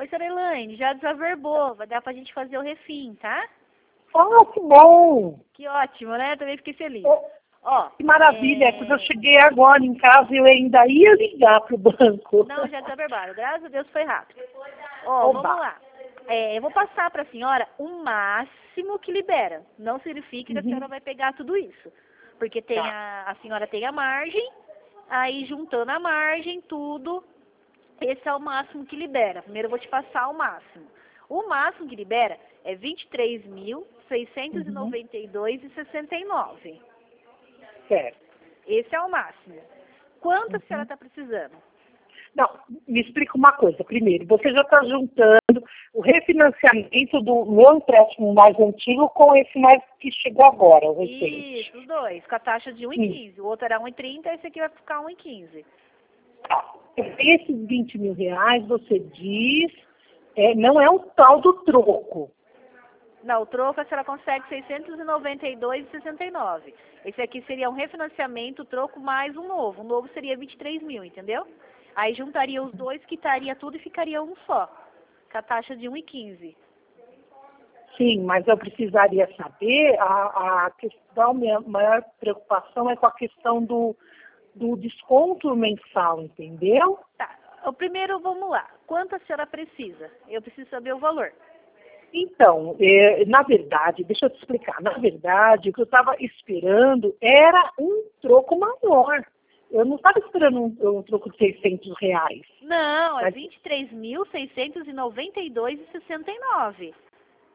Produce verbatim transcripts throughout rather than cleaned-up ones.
Oi, senhora Elaine, já desaverbou, vai dar pra gente fazer o refim, tá? Ah, que bom! Que ótimo, né? Também fiquei feliz. Oh, Ó, que maravilha, é... quando eu cheguei agora em casa eu ainda ia ligar pro banco. Não, já desaverbaram, graças a Deus foi rápido. Ó, Oba. vamos lá. É, eu vou passar para a senhora o máximo que libera. Não significa que a Uhum. senhora vai pegar tudo isso. Porque tem Tá. a, a senhora tem a margem, aí juntando a margem, tudo, esse é o máximo que libera. Primeiro eu vou te passar o máximo. O máximo que libera é vinte e três mil, seiscentos e noventa e dois reais e sessenta e nove centavos. Certo. Esse é o máximo. Quanto Uhum. a senhora está precisando? Não, me explica uma coisa. Primeiro, você já está juntando o refinanciamento do meu empréstimo mais antigo com esse mais que chegou agora, o recente. Isso, os dois, com a taxa de um e quinze. O outro era um e trinta, esse aqui vai ficar um e quinze. Tá. Esses vinte mil reais, você diz, é, não é um tal do troco. Não, o troco a senhora consegue seiscentos e noventa e dois reais e sessenta e nove centavos. Esse aqui seria um refinanciamento, troco mais um novo. Um novo seria vinte e três mil, entendeu? Aí juntaria os dois, quitaria tudo e ficaria um só, com a taxa de um e quinze. Sim, mas eu precisaria saber, a, a questão, minha maior preocupação é com a questão do, do desconto mensal, entendeu? Tá, o primeiro, vamos lá. Quanto a senhora precisa? Eu preciso saber o valor. Então, é, na verdade, deixa eu te explicar, na verdade, o que eu estava esperando era um troco maior. Eu não estava esperando um, um troco de seiscentos reais. Não, é Mas... vinte e três mil, seiscentos e noventa e dois reais e sessenta e nove centavos.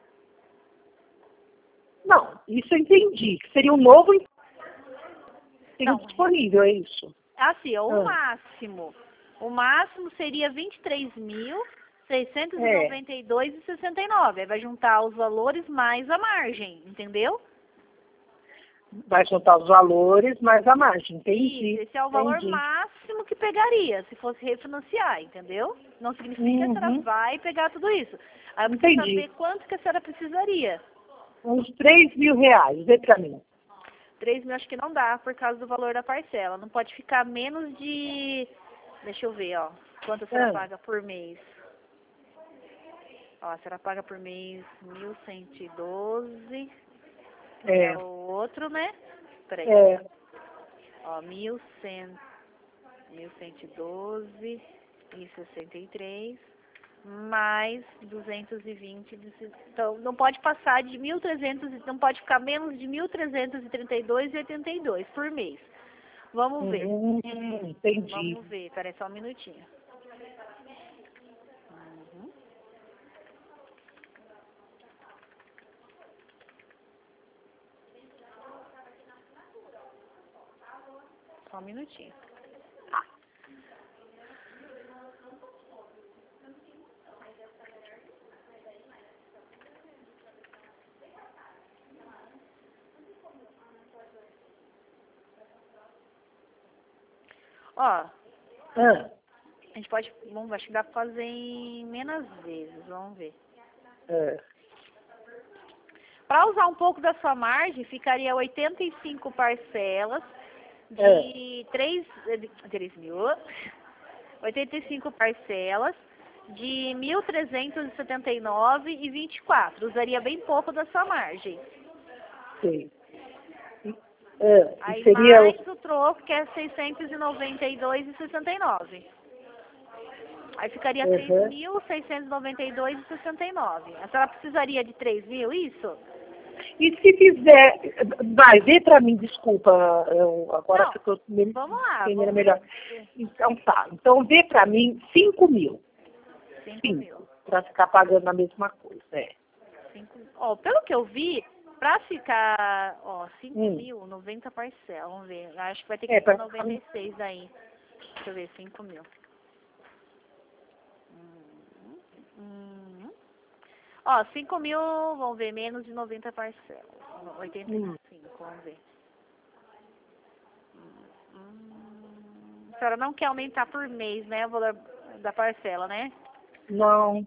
Não, isso eu entendi, que seria um novo Não, disponível, é isso? assim, o Ah. máximo. O máximo seria vinte e três mil, seiscentos e noventa e dois reais e sessenta e nove centavos. Aí vai juntar os valores mais a margem, entendeu? Vai juntar os valores mais a margem, entendi. Isso, esse é o valor entendi. máximo que pegaria, se fosse refinanciar, entendeu? Não significa uhum. que a senhora vai pegar tudo isso. Aí eu preciso Entendi. saber quanto que a senhora precisaria. Uns três mil reais, vê pra mim. três mil acho que não dá, por causa do valor da parcela. Não pode ficar menos de... Deixa eu ver, ó. Quanto a senhora ah. paga por mês? Ó, a senhora paga por mês mil cento e doze. É. É o outro, né? Peraí. É. Ó, mil cem, mil cento e doze e sessenta e três, mais duzentos e vinte. Então, não pode passar de mil e trezentos, não pode ficar menos de mil trezentos e trinta e dois reais e oitenta e dois por mês. Vamos ver. Hum, entendi. Vamos ver, peraí só um minutinho. Uhum. Só um minutinho. Ah. Ó, ah. a gente pode, vamos, acho que dá pra fazer em menos vezes, vamos ver. É. Para usar um pouco da sua margem, ficaria oitenta e cinco parcelas de três mil, oitenta e cinco parcelas de mil trezentos e setenta e nove reais e vinte e quatro. Usaria bem pouco da sua margem. Sim. É. Aí seria mais o troco, que é seiscentos e noventa e dois reais e sessenta e nove. Aí ficaria uhum. três mil seiscentos e noventa e dois reais e sessenta e nove. A senhora precisaria de três mil, isso? E se fizer, vai, vê pra mim, desculpa, eu, agora Não, que eu tô me vamos lá, entendendo vamos melhor. ver. Então tá, então vê pra mim cinco mil. cinco Cinco, mil. pra ficar pagando a mesma coisa, é. Cinco, ó, pelo que eu vi, pra ficar, ó, cinco Hum. mil, noventa parcelas, vamos ver. Acho que vai ter que É, ser pra- noventa e seis aí. Deixa eu ver, cinco mil. Hum, hum. Ó, cinco mil, vamos ver, menos de noventa parcelas. oitenta e cinco, hum. vamos ver. Hum, a senhora não quer aumentar por mês, né, o valor da parcela, né? Não.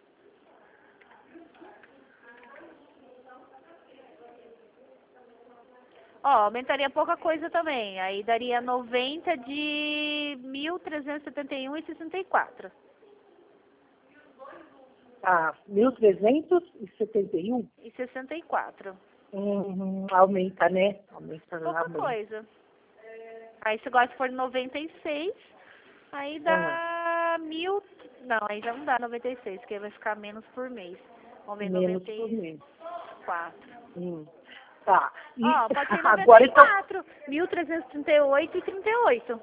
Ó, aumentaria pouca coisa também. Aí daria noventa de mil trezentos e setenta e um reais e sessenta e quatro. Ah, mil trezentos e setenta e um? E sessenta e quatro. Uhum, aumenta, né? Aumenta, Pouca aumenta. coisa. Aí você gosta de pôr noventa e seis, aí dá mil... Não, aí já não dá noventa e seis, porque vai ficar menos por mês. Vamos ver, Menos noventa por e mês. quatro. Hum. Tá. E Ó, pode ser agora então. noventa e quatro, mil trezentos e trinta e oito e trinta e oito.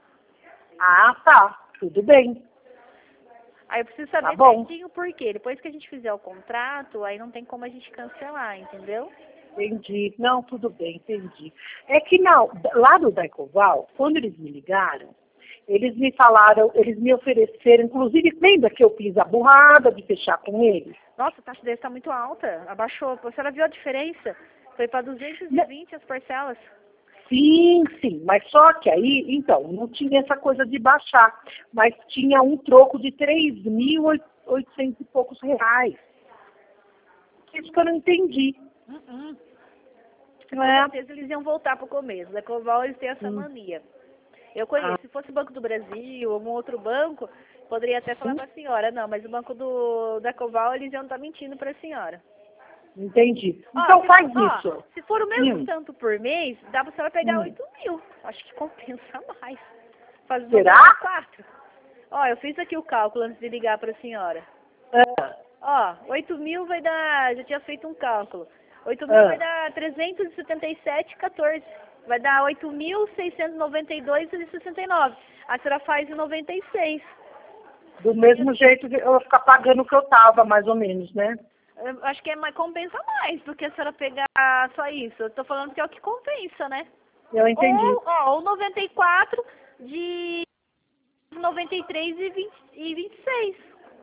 Ah, tá. Tudo bem. Aí eu preciso saber Tá bom. certinho por quê. Depois que a gente fizer o contrato, aí não tem como a gente cancelar, entendeu? Entendi. Não, tudo bem, entendi. É que não, lá do Daicoval, quando eles me ligaram, eles me falaram, eles me ofereceram, inclusive, lembra que eu fiz a burrada de fechar com eles? Nossa, a taxa deles está muito alta. Abaixou. A senhora viu a diferença? Foi para duzentos e vinte as parcelas. Sim, sim, mas só que aí, então, não tinha essa coisa de baixar, mas tinha um troco de três mil e oitocentos e poucos reais. Isso que eu não entendi. Uh-uh. Com É. certeza eles iam voltar para o começo. Da Coval eles têm essa Hum. mania. Eu conheço. Ah, Se fosse o Banco do Brasil ou algum outro banco, poderia até falar sim, para a senhora. Não, mas o banco do, da Coval eles iam estar mentindo para a senhora. entendi. Ó, Então se faz for, ó, isso. se for o mesmo Hum, tanto por mês, dá pra senhora pegar hum. oito mil. Acho que compensa mais. Faz Será? noventa e quatro. Ó, eu fiz aqui o cálculo antes de ligar pra senhora. Ah, Ó, oito mil vai dar, já tinha feito um cálculo. oito mil vai ah. dar trezentos e setenta e sete vírgula quatorze. Vai dar oito mil seiscentos e noventa e dois vírgula sessenta e nove. A senhora faz em noventa e seis. Do mesmo jeito que eu vou ficar pagando o que eu tava, mais ou menos, né? Eu acho que é mais, compensa mais do que a senhora pegar só isso. Eu tô falando que é o que compensa, né? Eu entendi. Ou, ó, ou noventa e quatro de noventa e três e vinte e vinte e seis.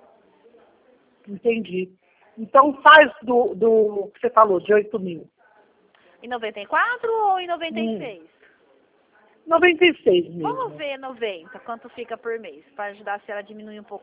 Entendi. Então faz do, do que você falou, de oito mil. Em noventa e quatro ou em noventa e Hum. seis? noventa e seis Vamos mesmo. ver noventa, quanto fica por mês, para ajudar a senhora a diminuir um pouco.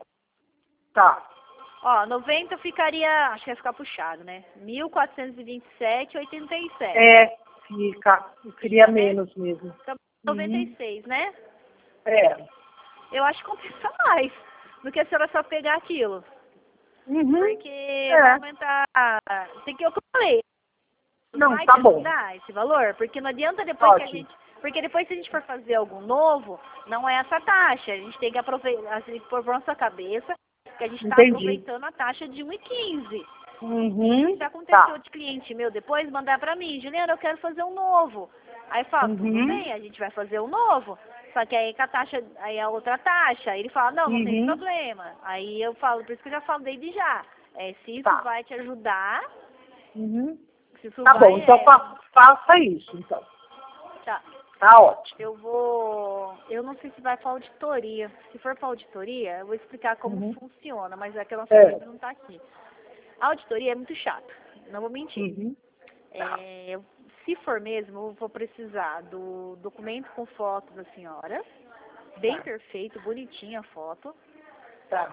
Tá. Ó, noventa ficaria, acho que vai ficar puxado, né? mil quatrocentos e vinte e sete vírgula oitenta e sete. É, fica. Eu queria Fica, né? menos mesmo. Então, noventa e Uhum. seis, né? É. Eu acho que compensa mais do que a senhora só pegar aquilo. Uhum. Porque É. vai aumentar. Tem que eu falei. Não, Vai tá te bom. ajudar esse valor? Porque não adianta depois que a Ótimo. gente. Porque depois se a gente for fazer algo novo, não é essa taxa. A gente tem que aproveitar, a gente pôr na nossa cabeça que a gente está Entendi. aproveitando a taxa de um e quinze. Uhum. Já aconteceu Tá. de cliente meu depois mandar pra mim, Juliana, eu quero fazer um novo. Aí fala, tudo Uhum. bem, a gente vai fazer um novo. Só que aí com a taxa, aí a outra taxa, aí ele fala, não, não tem Uhum. problema. Aí eu falo, por isso que eu já falo desde já. É, se isso Tá. vai te ajudar, Uhum. se isso Tá vai, bom, então é, fa faça isso, então. tá. Tá ótimo. Eu vou, eu não sei se vai pra auditoria. Se for pra auditoria, eu vou explicar como Uhum. funciona, mas é que a nossa É. equipe não tá aqui. A auditoria é muito chata, não vou mentir. Uhum. É, eu- se for mesmo, eu vou precisar do documento com foto da senhora, bem Tá. perfeito, bonitinha a foto. Tá.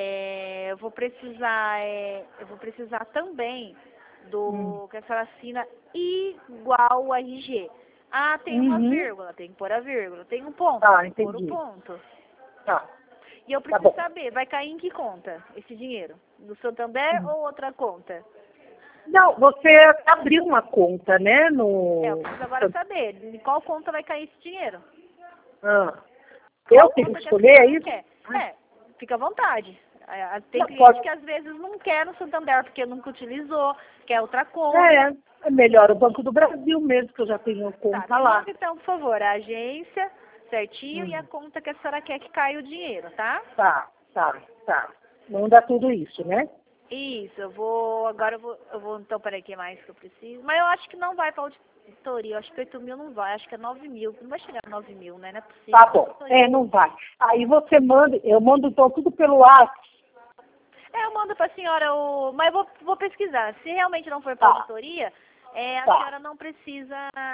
É, eu vou precisar, é, eu vou precisar também do Hum. que a senhora assina igual o R G. Ah, tem uma Uhum. vírgula, tem que pôr a vírgula. Tem um ponto, Tá, tem que pôr o entendi. ponto. Tá. E eu Tá preciso bom. saber, vai cair em que conta esse dinheiro? No Santander Hum. ou outra conta? Não, você abriu uma conta, né, no... É, eu preciso agora saber de qual conta vai cair esse dinheiro. Ah. Qual Eu tenho conta que que a escolher, é senhora isso? quer? É, fica à vontade. É, tem Não, cliente pode. que às vezes não quer no Santander porque nunca utilizou, quer outra conta. É, é melhor o Banco do Brasil mesmo, que eu já tenho Tá, conta me lá. manda então, por favor, a agência certinho e a Hum. conta que a senhora quer que caia o dinheiro, tá? Tá, tá, tá. Manda tudo isso, né? Isso, eu vou, agora eu vou, eu vou então, peraí, o que mais que eu preciso? Mas eu acho que não vai pra auditoria, eu acho que oito mil não vai, acho que é nove mil, não vai chegar a nove mil, né? Não é possível. Tá bom. É, não vai. Aí você manda, eu mando então tudo pelo WhatsApp. É, eu mando pra senhora o... Mas eu vou, vou pesquisar. Se realmente não for pra Tá. auditoria, é, a Tá. senhora não precisa...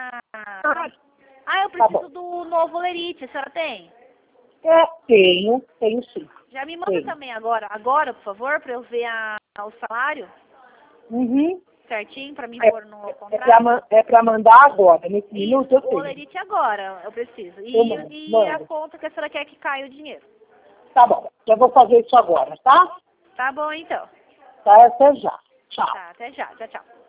Ah, Ah, eu tá preciso bom. do novo Lerite, a senhora tem? É, tenho, tenho sim. Já me manda Tenho. também agora, agora, por favor, pra eu ver a, o salário Uhum. certinho, pra mim É, pôr no é, contrato. pra, man- é pra mandar agora, nesse minuto eu Isso, o tenho. Lerite agora, eu preciso. Eu E, mando, e a mando. conta que a senhora quer que caia o dinheiro. Tá bom, já vou fazer isso agora, tá? Tá bom, então. Tá, até já. Tchau. Tá, até já. Tchau, tchau.